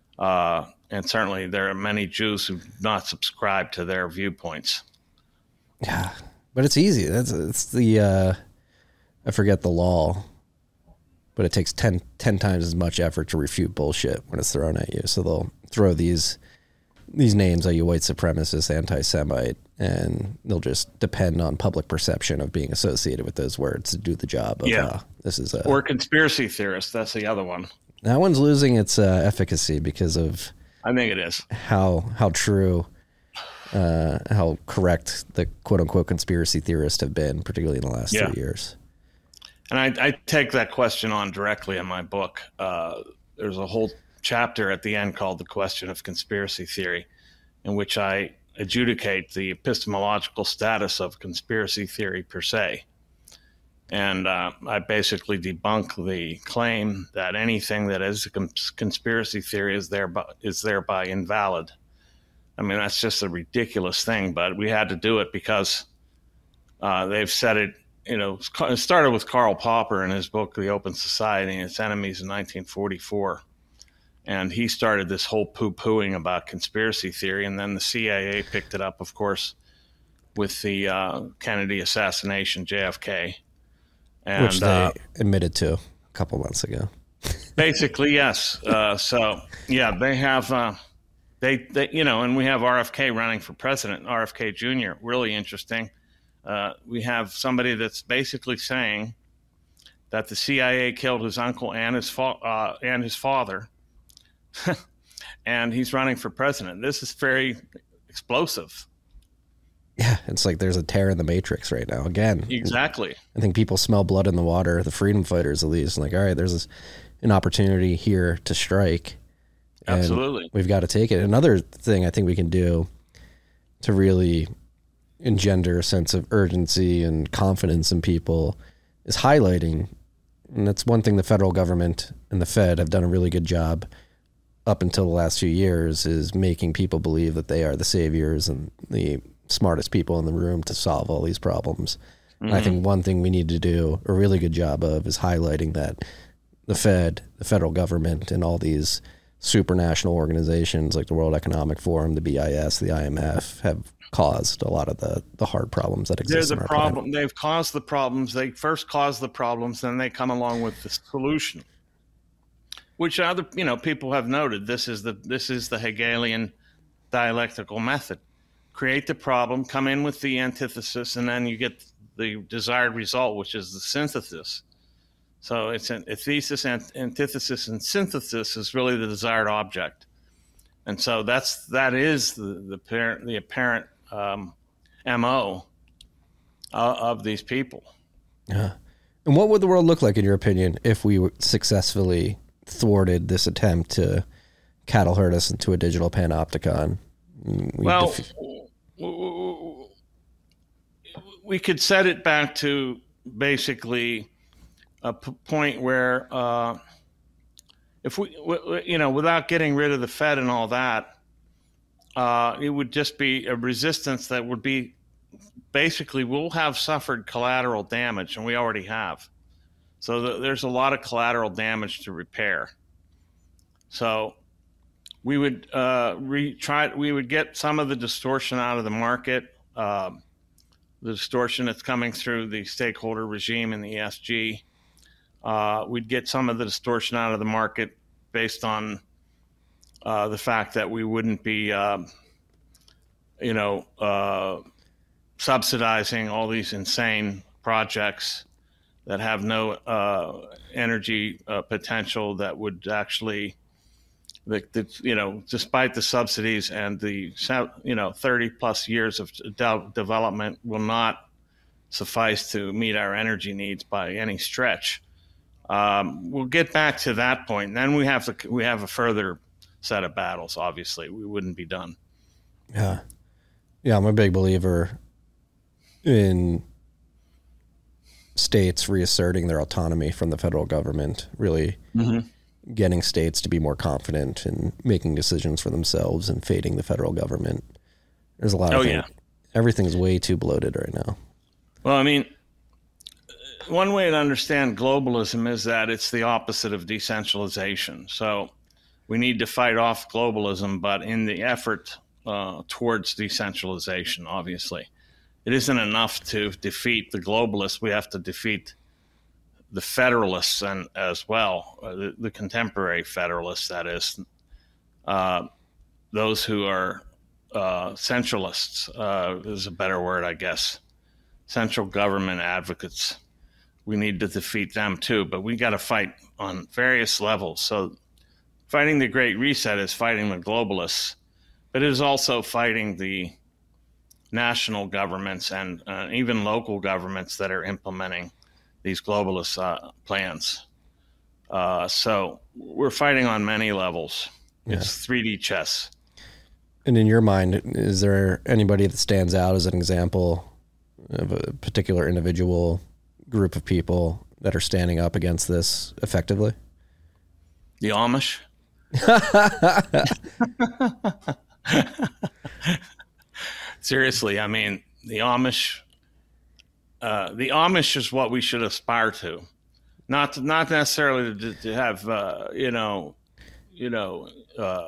Uh, and certainly there are many Jews who do not subscribe to their viewpoints. Yeah, but it's easy. That's it's the uh, I forget the law, but it takes ten, ten times as much effort to refute bullshit when it's thrown at you. So they'll throw these these names at you, white supremacist, anti-Semite, and they'll just depend on public perception of being associated with those words to do the job of, yeah. uh, this is a... Or conspiracy theorists, that's the other one. That one's losing its uh, efficacy because of... I think it is. How, how true, uh, how correct the quote-unquote conspiracy theorists have been, particularly in the last yeah. three years. And I, I take that question on directly in my book. Uh, there's a whole chapter at the end called The Question of Conspiracy Theory, in which I adjudicate the epistemological status of conspiracy theory per se. And uh, I basically debunk the claim that anything that is a cons- conspiracy theory is thereby, is thereby invalid. I mean, that's just a ridiculous thing, but we had to do it because uh, they've said it, you know, it started with Karl Popper in his book, The Open Society and Its Enemies in nineteen forty-four. And he started this whole poo-pooing about conspiracy theory. And then the C I A picked it up, of course, with the uh, Kennedy assassination, J F K. And, Which they uh, admitted to a couple months ago. Basically, yes. Uh, so, yeah, they have, uh, they, they, you know, and we have R F K running for president, R F K Junior Really interesting. Uh, we have somebody that's basically saying that the C I A killed his uncle and his, fa- uh, and his father. And he's running for president. This is very explosive. Yeah, it's like there's a tear in the matrix right now. Again, exactly. I think people smell blood in the water, the freedom fighters at least. Like, all right, there's this, an opportunity here to strike. Absolutely. We've got to take it. Another thing I think we can do to really engender a sense of urgency and confidence in people is highlighting. And that's one thing the federal government and the Fed have done a really good job up until the last few years, is making people believe that they are the saviors and the smartest people in the room to solve all these problems. Mm-hmm. And I think one thing we need to do a really good job of is highlighting that the Fed, the federal government, and all these supranational organizations like the World Economic Forum, the B I S, the I M F have caused a lot of the, the hard problems that exist. They're the in our problem. planet. They've caused the problems. They first cause the problems, then they come along with the solution. Which other, you know, people have noted. This is the this is the Hegelian dialectical method. Create the problem, come in with the antithesis, and then you get the desired result, which is the synthesis. So it's an, a thesis, antithesis, and synthesis is really the desired object. And so that's that is the the apparent the apparent um, M O uh, of these people. Yeah. And what would the world look like, in your opinion, if we successfully thwarted this attempt to cattle herd us into a digital panopticon? We well, def- we could set it back to basically a p- point where, uh, if we, w- you know, without getting rid of the Fed and all that, uh, it would just be a resistance that would be basically, we'll have suffered collateral damage, and we already have. So th- there's a lot of collateral damage to repair. So we would uh, re- try. We would get some of the distortion out of the market, um, the distortion that's coming through the stakeholder regime in the E S G. Uh, we'd get some of the distortion out of the market based on uh, the fact that we wouldn't be, uh, you know, uh, subsidizing all these insane projects that have no uh, energy uh, potential, that would actually, the, the, you know, despite the subsidies and the, you know, thirty plus years of de- development will not suffice to meet our energy needs by any stretch. Um, we'll get back to that point. And then we have to, we have a further set of battles. Obviously, we wouldn't be done. Yeah. Yeah. I'm a big believer in states reasserting their autonomy from the federal government, really mm-hmm. getting states to be more confident in making decisions for themselves and fading the federal government. There's a lot of oh, things. Yeah. Everything's way too bloated right now. Well, I mean, one way to understand globalism is that it's the opposite of decentralization. So we need to fight off globalism, but in the effort uh, towards decentralization, obviously. it isn't enough to defeat the globalists. We have to defeat the federalists and as well, uh, the, the contemporary federalists, that is, uh, those who are uh, centralists, uh, is a better word, I guess, central government advocates. We need to defeat them too, but we got to fight on various levels. So fighting the Great Reset is fighting the globalists, but it is also fighting the national governments and uh, even local governments that are implementing these globalist uh, plans. Uh, so we're fighting on many levels. Yeah. It's three D chess. And in your mind, is there anybody that stands out as an example of a particular individual group of people that are standing up against this effectively? The Amish. Seriously, I mean, the Amish, uh, the Amish is what we should aspire to, not to, not necessarily to, to have, uh, you know, you know, uh,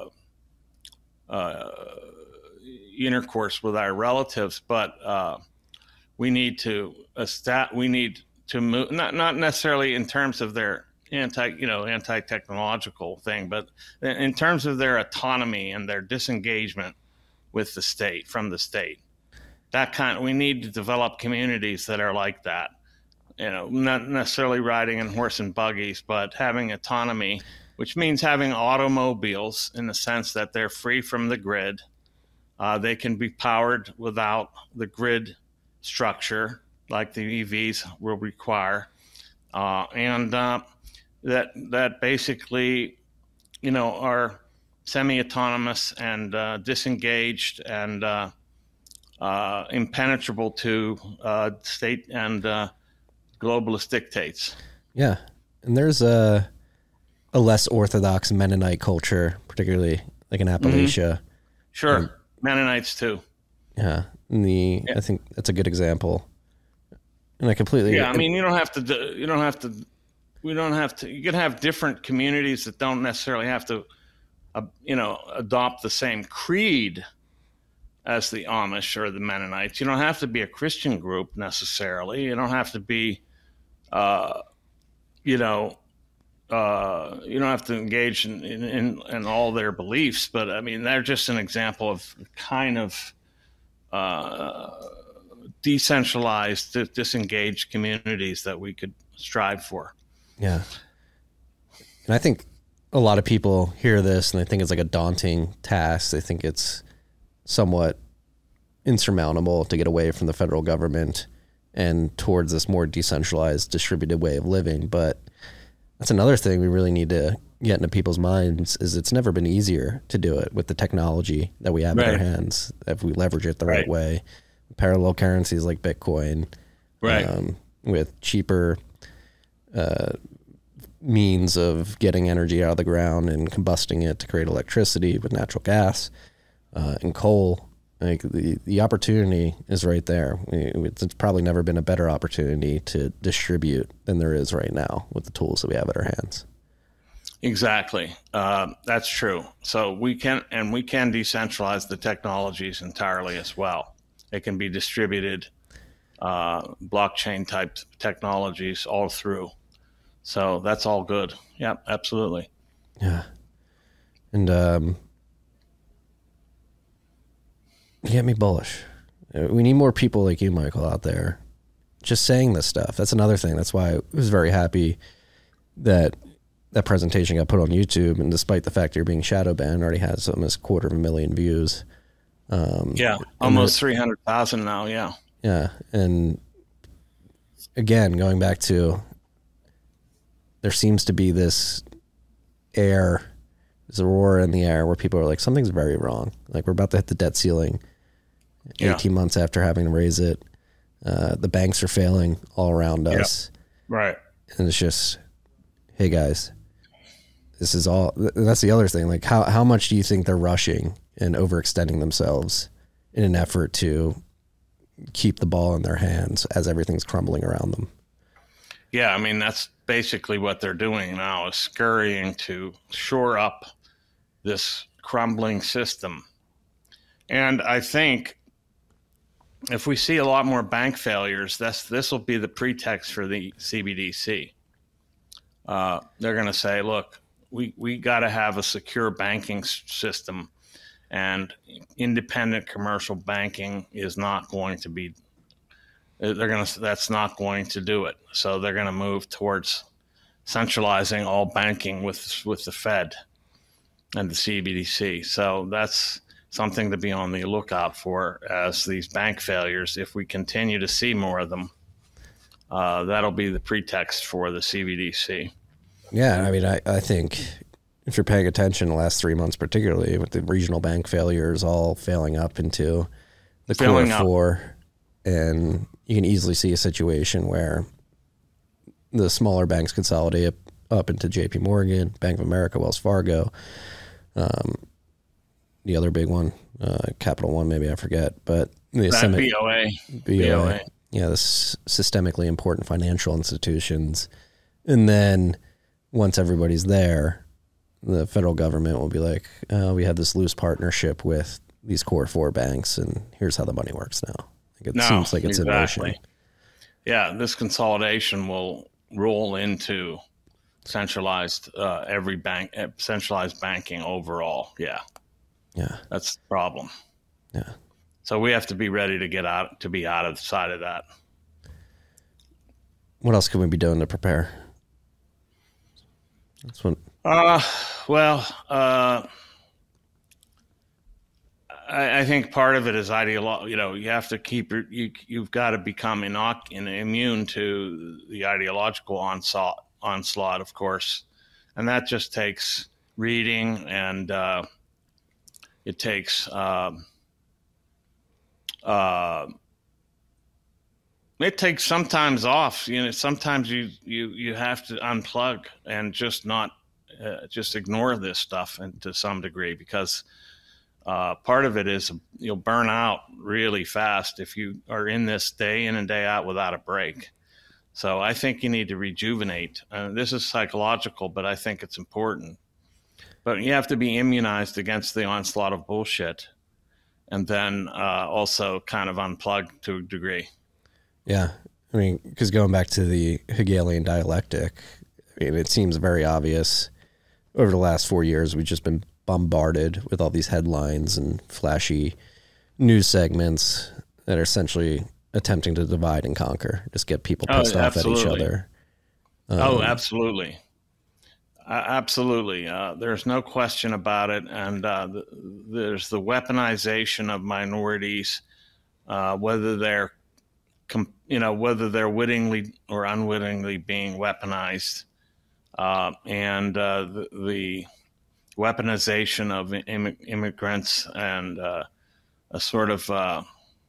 uh, intercourse with our relatives, but uh, we need to stat, we need to move, not not necessarily in terms of their anti, you know, anti-technological thing, but in terms of their autonomy and their disengagement with the state, from the state. That kind, we need to develop communities that are like that. You know, not necessarily riding in horse and buggies, but having autonomy, which means having automobiles in the sense that they're free from the grid. Uh, they can be powered without the grid structure, like the E Vs will require, uh, and uh, that that basically, you know, are semi-autonomous and uh, disengaged and uh, uh, impenetrable to uh, state and uh, globalist dictates. Yeah, and there's a a less orthodox Mennonite culture, particularly like in Appalachia. Mm-hmm. Sure, um, Mennonites too. Yeah, and the yeah. I think that's a good example. And I completely yeah. I mean, you don't have to. Do, you don't have to. We don't have to. You can have different communities that don't necessarily have to, uh, you know, adopt the same creed as the Amish or the Mennonites. You don't have to be a Christian group necessarily. You don't have to be, uh, you know, uh, you don't have to engage in, in, in, in all their beliefs. But I mean, they're just an example of kind of uh, decentralized, disengaged communities that we could strive for. Yeah. And I think a lot of people hear this and they think it's like a daunting task. They think it's somewhat insurmountable to get away from the federal government and towards this more decentralized, distributed way of living. But that's another thing we really need to get into people's minds is it's never been easier to do it with the technology that we have right. in our hands if we leverage it the right, right way. Parallel currencies like Bitcoin, right? Um, with cheaper uh, means of getting energy out of the ground and combusting it to create electricity with natural gas uh, and coal. Like the, the opportunity is right there. It's, it's probably never been a better opportunity to distribute than there is right now with the tools that we have at our hands. Exactly. Uh, that's true. So we can, and we can decentralize the technologies entirely as well. It can be distributed, uh, blockchain type technologies all through. So that's all good. Yeah, absolutely. Yeah. And, um, you get me bullish. We need more people like you, Michael, out there just saying this stuff. That's another thing. That's why I was very happy that that presentation got put on YouTube. And despite the fact you're being shadow banned, already has almost a quarter of a million views. Um, yeah, almost three hundred thousand now. Yeah. Yeah. And again, going back to, there seems to be this air, there's a roar in the air where people are like, something's very wrong. Like we're about to hit the debt ceiling eighteen yeah. months after having to raise it. Uh, the banks are failing all around us. Yep. Right. And it's just, hey guys, this is all, that's the other thing. Like how, how much do you think they're rushing and overextending themselves in an effort to keep the ball in their hands as everything's crumbling around them? Yeah, I mean, that's basically what they're doing now, is scurrying to shore up this crumbling system. And I think if we see a lot more bank failures, that's this will be the pretext for the C B D C. Uh, they're going to say, look, we, we got to have a secure banking system, and independent commercial banking is not going to be, they're going to, that's not going to do it. So they're going to move towards centralizing all banking with, with the Fed and the C B D C. So that's something to be on the lookout for as these bank failures. If we continue to see more of them, uh, that'll be the pretext for the C B D C. Yeah, I mean, I, I think if you're paying attention the last three months, particularly with the regional bank failures all failing up into the core four, and you can easily see a situation where the smaller banks consolidate up into J P Morgan, Bank of America, Wells Fargo, um, the other big one, uh, Capital One, maybe I forget, but the that B O A. B O A. Yeah, the systemically important financial institutions. And then once everybody's there, the federal government will be like, oh, we have this loose partnership with these core four banks, and here's how the money works now. Like it no, seems like it's exactly. in motion. Yeah, this consolidation will roll into centralized uh, every bank, centralized banking overall. Yeah, yeah, that's the problem. Yeah, so we have to be ready to get out to be out of the side of that. What else can we be doing to prepare? That's what. Uh, well, uh, I, I think part of it is ideological. You know, you have to keep your, you, you've got to become inoc- immune to the ideological onslaught, onslaught, of course. And that just takes reading, and uh, it takes, uh, uh, it takes sometimes off. You know, sometimes you, you, you have to unplug and just not, Uh, just ignore this stuff, and to some degree, because uh, part of it is you'll burn out really fast if you are in this day in and day out without a break. So I think you need to rejuvenate. Uh, this is psychological, but I think it's important. But you have to be immunized against the onslaught of bullshit, and then uh, also kind of unplug to a degree. Yeah. I mean, because going back to the Hegelian dialectic, I mean, it seems very obvious. Over the last four years, we've just been bombarded with all these headlines and flashy news segments that are essentially attempting to divide and conquer, just get people pissed oh, off at each other. Um, oh, absolutely. Uh, absolutely. Uh, there's no question about it. And uh, the, there's the weaponization of minorities, uh, whether they're, com- you know, whether they're wittingly or unwittingly being weaponized. Uh, and uh, the, the weaponization of Im- immigrants and uh, a sort of uh,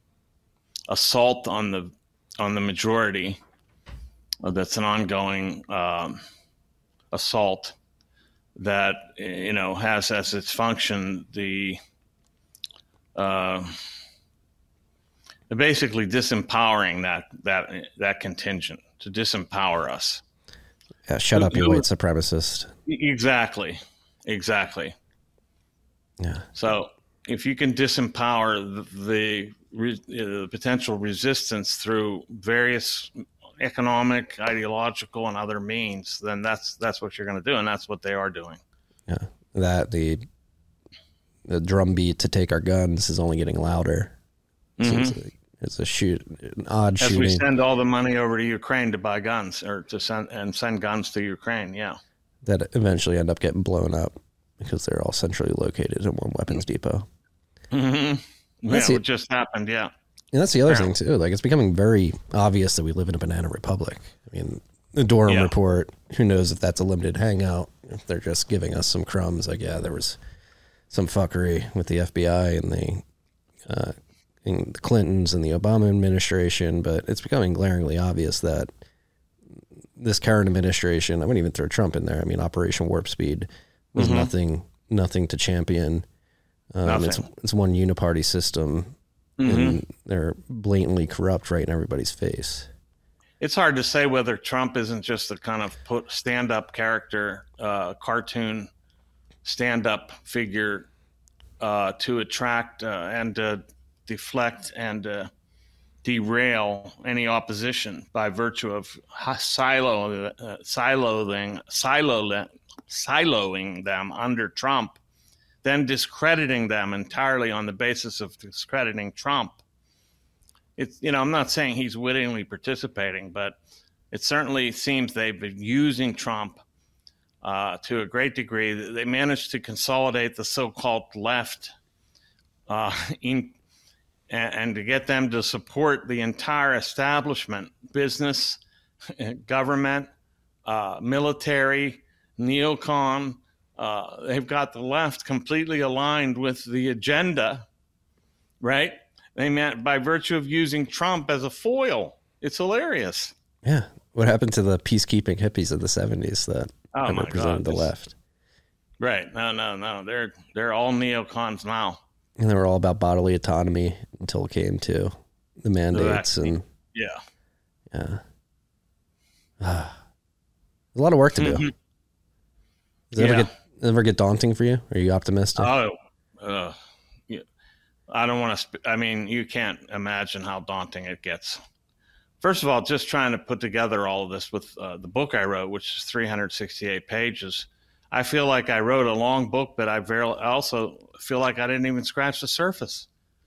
assault on the on the majority. Uh, that's an ongoing um, assault that, you know, has as its function the uh, basically disempowering that that that contingent, to disempower us. Yeah, shut up, you white supremacist. Exactly, exactly. Yeah. So if you can disempower the, the, the potential resistance through various economic, ideological, and other means, then that's that's what you're going to do, and that's what they are doing. Yeah, that the the drumbeat to take our guns is only getting louder. Mm-hmm. Like it's a shoot, an odd As shooting. we send all the money over to Ukraine to buy guns, or to send and send guns to Ukraine, yeah. That eventually end up getting blown up because they're all centrally located in one weapons depot. Mm-hmm. Yeah, the, it just happened, yeah. And that's the other yeah. thing too. Like, it's becoming very obvious that we live in a banana republic. I mean, the Durham yeah. report, who knows if that's a limited hangout, if they're just giving us some crumbs. Like, yeah, there was some fuckery with the F B I and the uh, and the Clintons and the Obama administration, but it's becoming glaringly obvious that this current administration, I wouldn't even throw Trump in there. I mean, Operation Warp Speed was mm-hmm. nothing, nothing to champion. Um, nothing. It's, it's one uniparty system, mm-hmm. and they're blatantly corrupt right in everybody's face. It's hard to say whether Trump isn't just a kind of put stand-up character, uh, cartoon stand-up figure uh, to attract uh, and uh, deflect and uh, derail any opposition by virtue of silo, uh, siloing, silo, siloing them under Trump, then discrediting them entirely on the basis of discrediting Trump. It's, you know, I'm not saying he's wittingly participating, but it certainly seems they've been using Trump uh, to a great degree. They managed to consolidate the so-called left uh, in and, and to get them to support the entire establishment, business, government, uh, military, neocon. Uh, they've got the left completely aligned with the agenda, right? They meant by virtue of using Trump as a foil. It's hilarious. Yeah. What happened to the peacekeeping hippies of the seventies that oh my represented God. the left? Right. No, no, no. They're they're all neocons now. And they were all about bodily autonomy until it came to the mandates. Exactly. And yeah. Yeah. There's a lot of work to do. Mm-hmm. Does it ever Yeah. get ever get daunting for you? Are you optimistic? Oh, uh, yeah. I don't want to. Sp- I mean, you can't imagine how daunting it gets. First of all, just trying to put together all of this with uh, the book I wrote, which is three hundred sixty-eight pages. I feel like I wrote a long book, but I very I also feel like I didn't even scratch the surface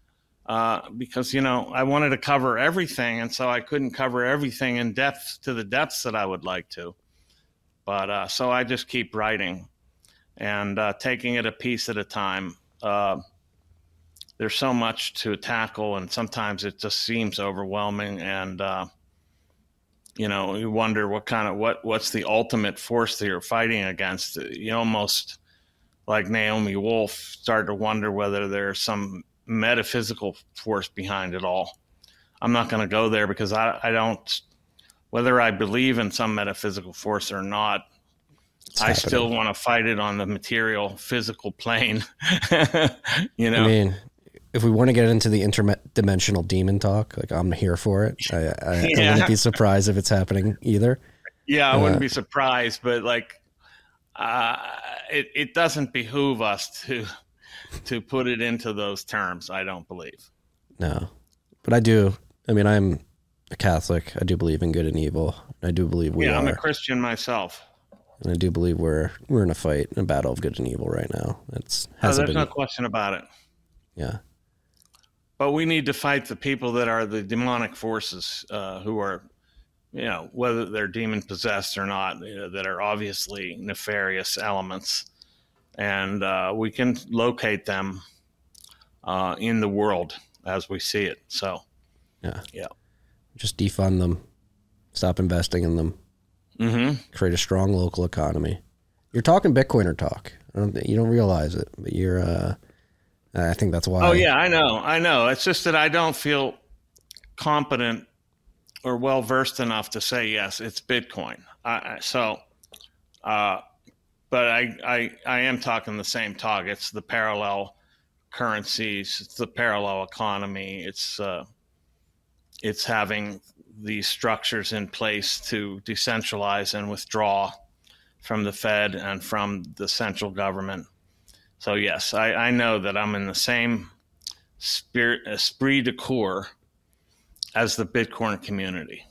uh, because, you know, I wanted to cover everything. And so I couldn't cover everything in depth to the depths that I would like to. But uh, so I just keep writing and uh, taking it a piece at a time. Uh, there's so much to tackle, and sometimes it just seems overwhelming. And, uh, you know, you wonder what kind of, what, what's the ultimate force that you're fighting against. You almost, like Naomi Wolf, start to wonder whether there's some metaphysical force behind it all. I'm not going to go there because I, I don't, whether I believe in some metaphysical force or not, It's I happening. still want to fight it on the material, physical plane. you know, I mean, if we want to get into the interdimensional demon talk, like I'm here for it. I, I, I Yeah. wouldn't be surprised if it's happening either. yeah, I wouldn't uh, be surprised, but like, uh, it it doesn't behoove us to to put it into those terms. I don't believe. No, but I do. I mean, I'm a Catholic. I do believe in good and evil. I do believe we yeah, are. I'm a Christian myself. And I do believe we're we're in a fight, a battle of good and evil right now. It's No, hasn't there's been. no question about it. Yeah, But we need to fight the people that are the demonic forces, uh, who are, you know, whether they're demon possessed or not, you know, that are obviously nefarious elements. And uh, we can locate them uh, in the world as we see it. So, yeah, yeah. just defund them, stop investing in them, Mm-hmm. create a strong local economy. You're talking Bitcoiner talk. I don't, you don't realize it, but you're. Uh, I think that's why. Oh, yeah, I know. I know. It's just that I don't feel competent or well versed enough to say, yes, it's Bitcoin. I, I- so, uh, but I, I, I am talking the same talk. It's the parallel currencies. It's the parallel economy. It's, uh, it's having these structures in place to decentralize and withdraw from the Fed and from the central government. So yes, I, I know that I'm in the same spirit, esprit de corps as the Bitcoin community.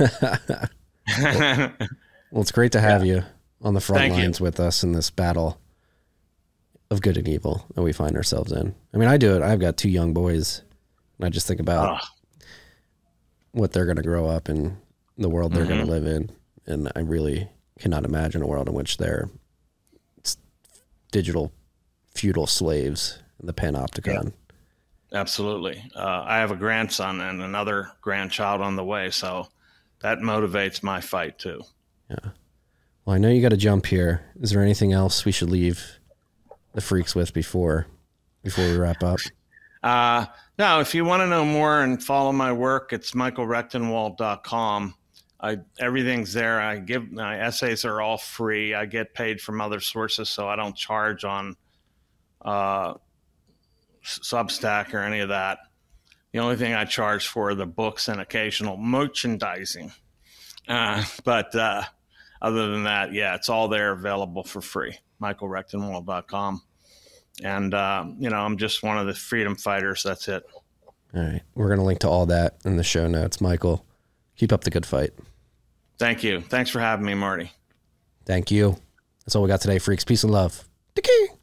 Well, it's great to have you on the front Thank you. lines with us in this battle of good and evil that we find ourselves in. I mean, I do it. I've got two young boys, and I just think about Oh, what they're going to grow up in, the world they're going Mm-hmm. to live in, and I really cannot imagine a world in which they're s- digital feudal slaves in the panopticon. absolutely. Uh, I have a grandson and another grandchild on the way, so that motivates my fight too. Well, I know you got to jump here. Is there anything else we should leave the freaks with before before we wrap up? Uh, now, if you want to know more and follow my work, it's michael rechtenwald dot com. I, everything's there. I give my essays are all free. I get paid from other sources, so I don't charge on uh, Substack or any of that. The only thing I charge for are the books and occasional merchandising. Uh, but uh, other than that, yeah, it's all there available for free. michael rechtenwald dot com. And, uh, you know, I'm just one of the freedom fighters. That's it. All right. We're going to link to all that in the show notes. Michael, keep up the good fight. Thank you. Thanks for having me, Marty. Thank you. That's all we got today, freaks. Peace and love. Take care.